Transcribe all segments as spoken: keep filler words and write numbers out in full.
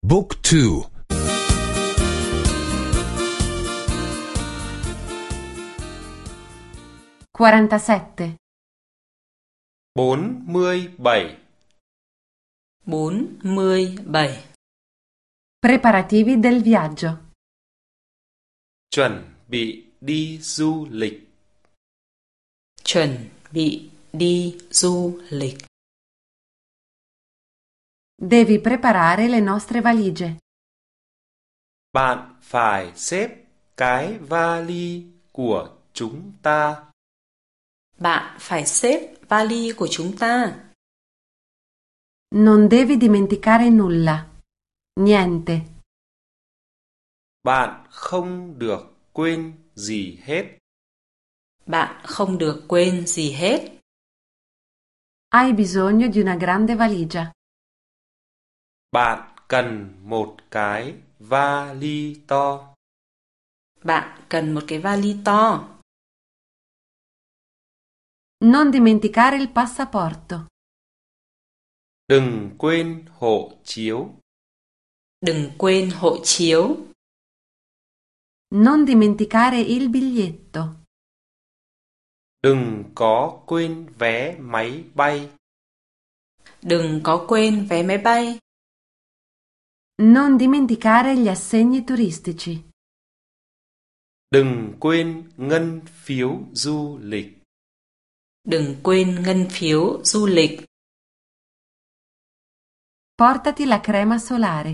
Book two. quarantasette. bốn mươi bảy. bốn mươi bảy. Preparativi del viaggio. Chuẩn bị đi du lịch. Chuẩn bị đi du lịch. Devi preparare le nostre valigie. Bạn phải xếp cái vali của chúng ta. Bạn phải xếp vali của chúng ta. Non devi dimenticare nulla. Niente. Bạn không được quên gì hết. Bạn không được quên gì hết. Hai bisogno di una grande valigia. Bạn cần một cái vali to. Bạn cần một cái vali to. Non dimenticare il passaporto. Đừng quên hộ chiếu. Đừng quên hộ chiếu. Non dimenticare il biglietto. Đừng có quên vé máy bay. Đừng có quên vé máy bay. Non dimenticare gli assegni turistici. Đừng quên ngân phiếu du lịch. Đừng quên ngân phiếu du lịch. Portati la crema solare.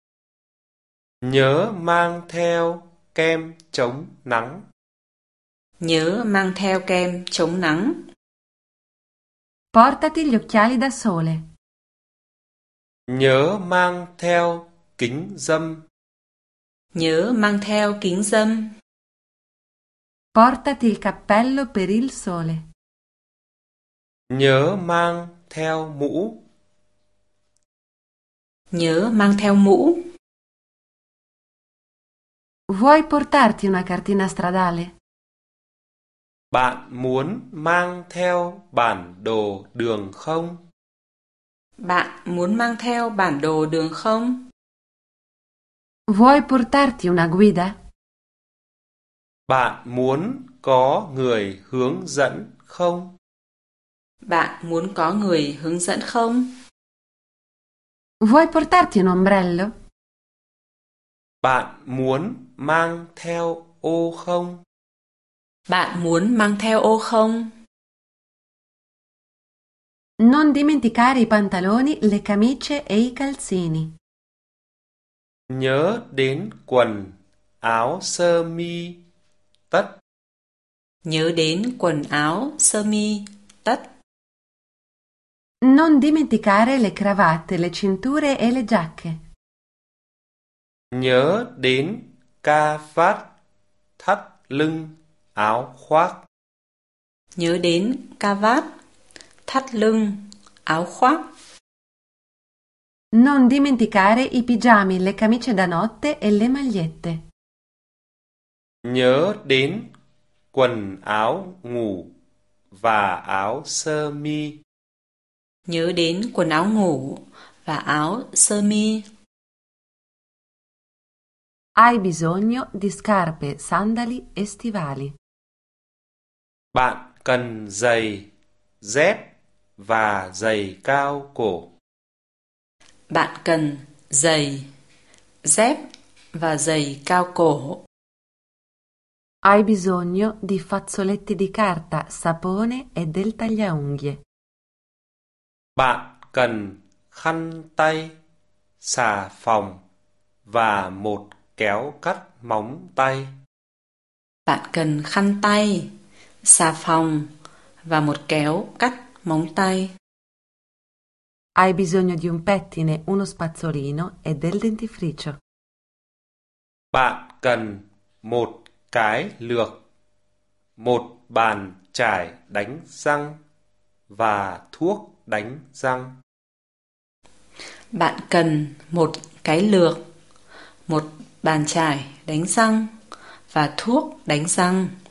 Nhớ mang theo kem chống nắng. Nhớ mang theo kem chống nắng. Portati gli occhiali da sole. Nhớ mang theo kính râm. Nhớ mang theo kính râm. Portati il cappello per il sole. Nhớ mang theo mũ. Nhớ mang theo mũ. Vuoi portarti una cartina stradale? Bạn muốn mang theo bản đồ đường không? Bạn muốn mang theo bản đồ đường không? Vuoi portarti una guida? Bạn muốn có người hướng dẫn không? Bạn muốn có người hướng dẫn không? Vuoi portarti un ombrello? Bạn muốn mang theo ô không? Bạn muốn mang theo ô không? Non dimenticare i pantaloni, le camicie e i calzini. Nhớ đến quần, áo sơ mi, tất. Nhớ đến quần áo, sơ mi, tất. Non dimenticare le cravatte, le cinture e le giacche. Nhớ đến ca vát, thắt lưng, áo khoác. Nhớ đến cà vạt, thắt lưng, áo khoác. Non dimenticare i pigiami, le camicie da notte e le magliette. Nhớ đến quần áo ngủ và áo sơ mi. Nhớ đến quần áo ngủ và áo sơ mi. Hai bisogno di scarpe, sandali e stivali. Bạn cần giày, dép và giày cao cổ. Bạn cần giày, dép và giày cao cổ. Hai bisogno di fazzoletti di carta, sapone e del tagliaunghie. Bạn cần khăn tay, xà phòng và một kéo cắt móng tay. Bạn cần khăn tay, xà phòng và một kéo cắt móng tay. Hai bisogno di un pettine, uno spazzolino e del dentifricio. Bạn cần một cái lược, một bàn chải đánh răng và thuốc đánh răng. Bạn cần một cái lược, một bàn chải đánh răng và thuốc đánh răng.